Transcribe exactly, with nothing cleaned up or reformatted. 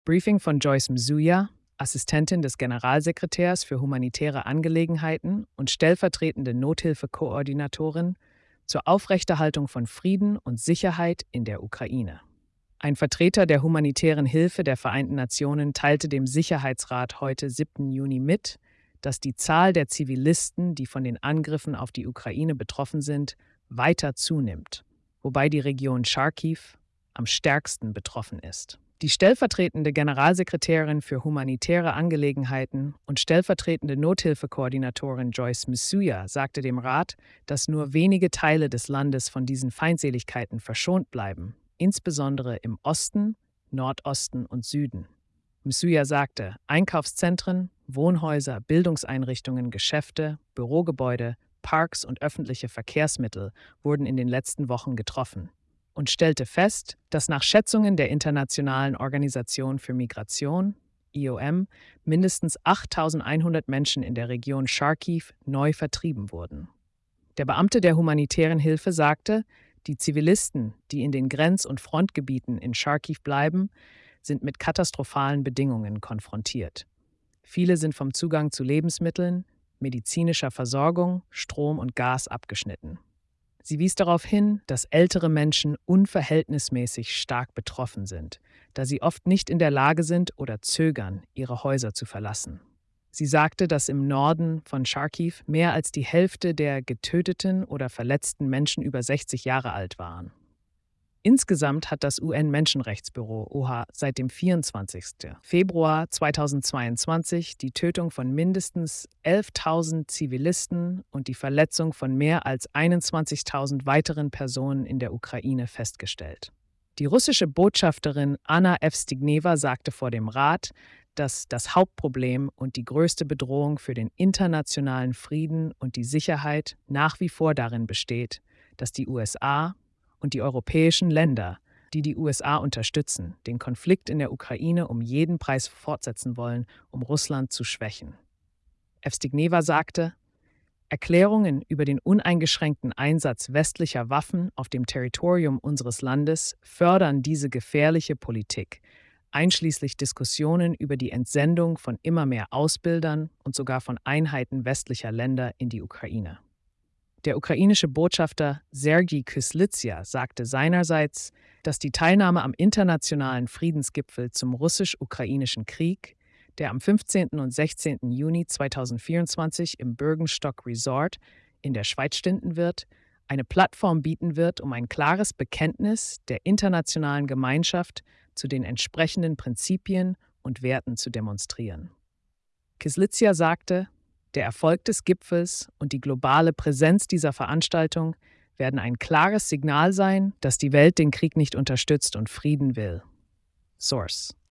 Briefing von Joyce Msuya, Assistentin des Generalsekretärs für humanitäre Angelegenheiten und stellvertretende Nothilfekoordinatorin zur Aufrechterhaltung von Frieden und Sicherheit in der Ukraine. Ein Vertreter der humanitären Hilfe der Vereinten Nationen teilte dem Sicherheitsrat heute, siebten Juni, mit, dass die Zahl der Zivilisten, die von den Angriffen auf die Ukraine betroffen sind, weiter zunimmt, wobei die Region Charkiw am stärksten betroffen ist. Die stellvertretende Generalsekretärin für humanitäre Angelegenheiten und stellvertretende Nothilfekoordinatorin Joyce Msuya sagte dem Rat, dass nur wenige Teile des Landes von diesen Feindseligkeiten verschont bleiben, insbesondere im Osten, Nordosten und Süden. Msuya sagte, Einkaufszentren, Wohnhäuser, Bildungseinrichtungen, Geschäfte, Bürogebäude, Parks und öffentliche Verkehrsmittel wurden in den letzten Wochen getroffen und stellte fest, dass nach Schätzungen der Internationalen Organisation für Migration, I O M, mindestens achttausendeinhundert Menschen in der Region Charkiw neu vertrieben wurden. Der Beamte der humanitären Hilfe sagte, die Zivilisten, die in den Grenz- und Frontgebieten in Charkiw bleiben, sind mit katastrophalen Bedingungen konfrontiert. Viele sind vom Zugang zu Lebensmitteln, medizinischer Versorgung, Strom und Gas abgeschnitten. Sie wies darauf hin, dass ältere Menschen unverhältnismäßig stark betroffen sind, da sie oft nicht in der Lage sind oder zögern, ihre Häuser zu verlassen. Sie sagte, dass im Norden von Charkiw mehr als die Hälfte der getöteten oder verletzten Menschen über sechzig Jahre alt waren. Insgesamt hat das U N-Menschenrechtsbüro O H A seit dem vierundzwanzigsten Februar zweitausendzweiundzwanzig die Tötung von mindestens elftausend Zivilisten und die Verletzung von mehr als einundzwanzigtausend weiteren Personen in der Ukraine festgestellt. Die russische Botschafterin Anna Evstigneva sagte vor dem Rat, dass das Hauptproblem und die größte Bedrohung für den internationalen Frieden und die Sicherheit nach wie vor darin besteht, dass die U S A und die europäischen Länder, die die U S A unterstützen, den Konflikt in der Ukraine um jeden Preis fortsetzen wollen, um Russland zu schwächen. Evstigneva sagte, Erklärungen über den uneingeschränkten Einsatz westlicher Waffen auf dem Territorium unseres Landes fördern diese gefährliche Politik, einschließlich Diskussionen über die Entsendung von immer mehr Ausbildern und sogar von Einheiten westlicher Länder in die Ukraine. Der ukrainische Botschafter Sergij Kyslytsja sagte seinerseits, dass die Teilnahme am internationalen Friedensgipfel zum russisch-ukrainischen Krieg, der am fünfzehnten und sechzehnten Juni zweitausendvierundzwanzig im Bürgenstock Resort in der Schweiz stattfinden wird, eine Plattform bieten wird, um ein klares Bekenntnis der internationalen Gemeinschaft zu den entsprechenden Prinzipien und Werten zu demonstrieren. Kyslytsja sagte, der Erfolg des Gipfels und die globale Präsenz dieser Veranstaltung werden ein klares Signal sein, dass die Welt den Krieg nicht unterstützt und Frieden will. Source